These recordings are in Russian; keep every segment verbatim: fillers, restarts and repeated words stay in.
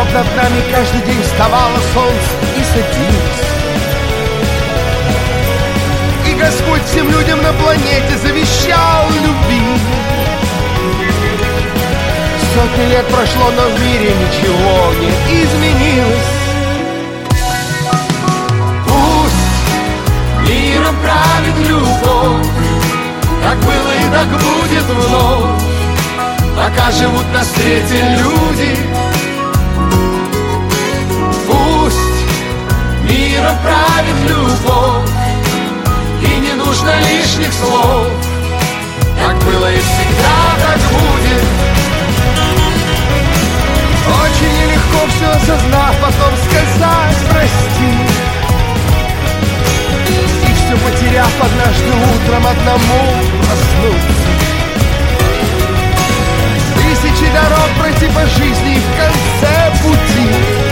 над нами каждый день вставало солнце и садилось. И Господь всем людям на планете завещал любить. Сотни лет прошло, но в мире ничего не изменилось. Пусть миром правит любовь, как было и так будет вновь, пока живут на свете люди. Пусть миром правит любовь, и не нужно лишних слов, как было и всегда так будет. Очень нелегко все осознав, потом сказать прости. И все потеряв однажды утром одному проснуться. Тысячи дорог пройти по жизни и в конце пути.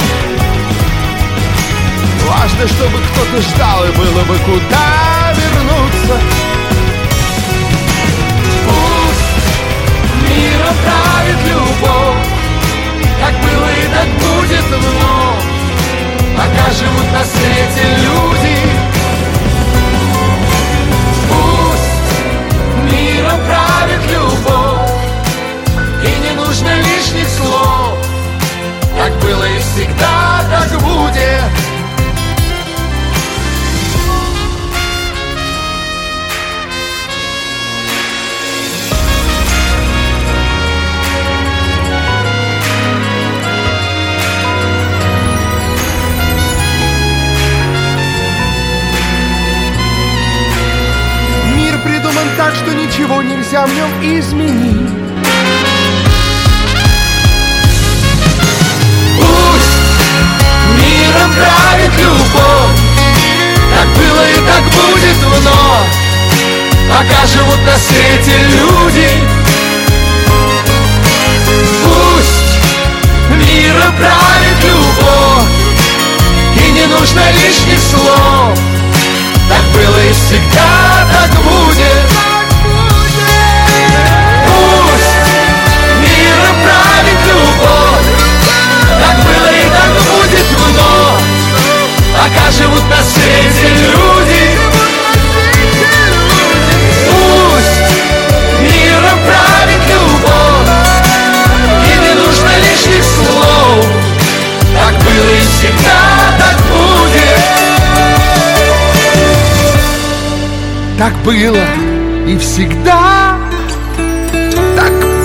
Важно, чтобы кто-то ждал и было бы куда вернуться. Пусть миром правит любовь, как было и так будет вновь, пока живут на свете люди. Пусть миром правит любовь, и не нужно лишних слов, как было и всегда так будет. Так что ничего нельзя в нем изменить. Пусть миром правит любовь, как было и так будет вновь, пока живут на свете люди. Пусть миром правит любовь, и не нужно лишних слов, так было и всегда так будет. Так было и так будет вновь, пока живут на свете люди. Пусть миром правит любовь, и не нужно лишних слов, так было и всегда так будет. Так было и всегда так будет.